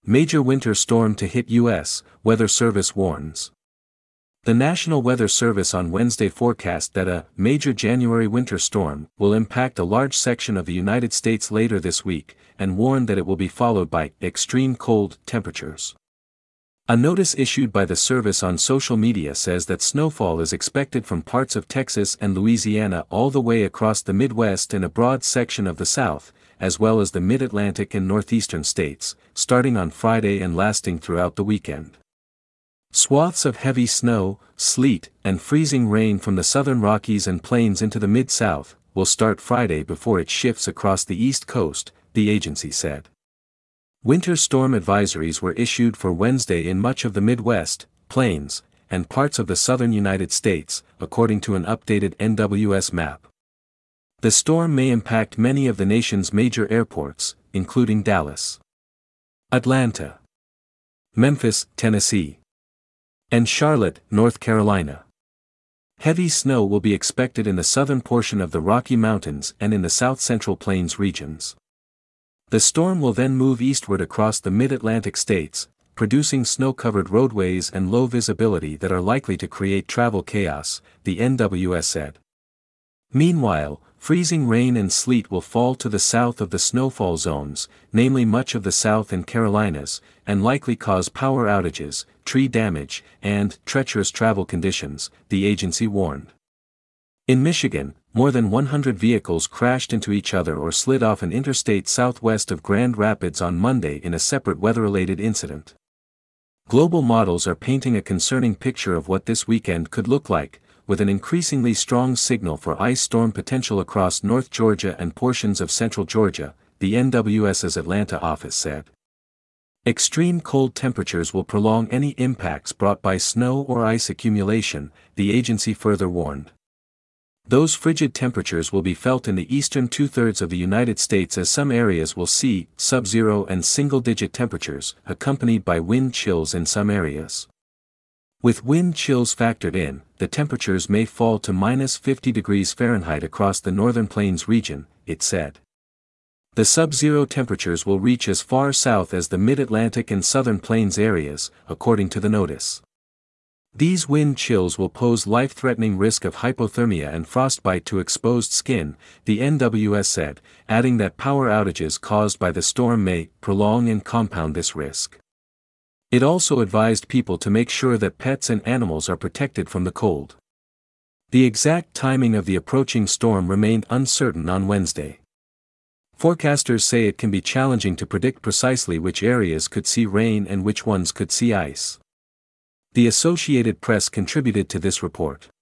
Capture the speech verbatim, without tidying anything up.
Major winter storm to hit U S, Weather Service warns. The National Weather Service on Wednesday forecast that a major January winter storm will impact a large section of the United States later this week, and warned that it will be followed by extreme cold temperatures. A notice issued by the service on social media says that snowfall is expected from parts of Texas and Louisiana all the way across the Midwest and a broad section of the South, as well as the Mid-Atlantic and Northeastern states, starting on Friday and lasting throughout the weekend. Swaths of heavy snow, sleet, and freezing rain from the southern Rockies and plains into the Mid-South will start Friday before it shifts across the East Coast, the agency said. Winter storm advisories were issued for Wednesday in much of the Midwest, Plains, and parts of the southern United States, according to an updated N W S map. The storm may impact many of the nation's major airports, including Dallas, Atlanta, Memphis, Tennessee, and Charlotte, North Carolina. Heavy snow will be expected in the southern portion of the Rocky Mountains and in the south-central plains regions. The storm will then move eastward across the mid-Atlantic states, producing snow-covered roadways and low visibility that are likely to create travel chaos, the N W S said. Meanwhile, freezing rain and sleet will fall to the south of the snowfall zones, namely much of the South and Carolinas, and likely cause power outages, tree damage, and treacherous travel conditions, the agency warned. In Michigan, more than one hundred vehicles crashed into each other or slid off an interstate southwest of Grand Rapids on Monday in a separate weather-related incident. Global models are painting a concerning picture of what this weekend could look like, with an increasingly strong signal for ice storm potential across North Georgia and portions of central Georgia, the NWS's Atlanta office said. Extreme cold temperatures will prolong any impacts brought by snow or ice accumulation, the agency further warned. Those frigid temperatures will be felt in the eastern two-thirds of the United States as some areas will see sub-zero and single-digit temperatures, accompanied by wind chills in some areas. With wind chills factored in, the temperatures may fall to minus fifty degrees Fahrenheit across the northern plains region, it said. The sub-zero temperatures will reach as far south as the mid-Atlantic and southern plains areas, according to the notice. These wind chills will pose life-threatening risk of hypothermia and frostbite to exposed skin, the N W S said, adding that power outages caused by the storm may prolong and compound this risk. It also advised people to make sure that pets and animals are protected from the cold. The exact timing of the approaching storm remained uncertain on Wednesday. Forecasters say it can be challenging to predict precisely which areas could see rain and which ones could see ice. The Associated Press contributed to this report.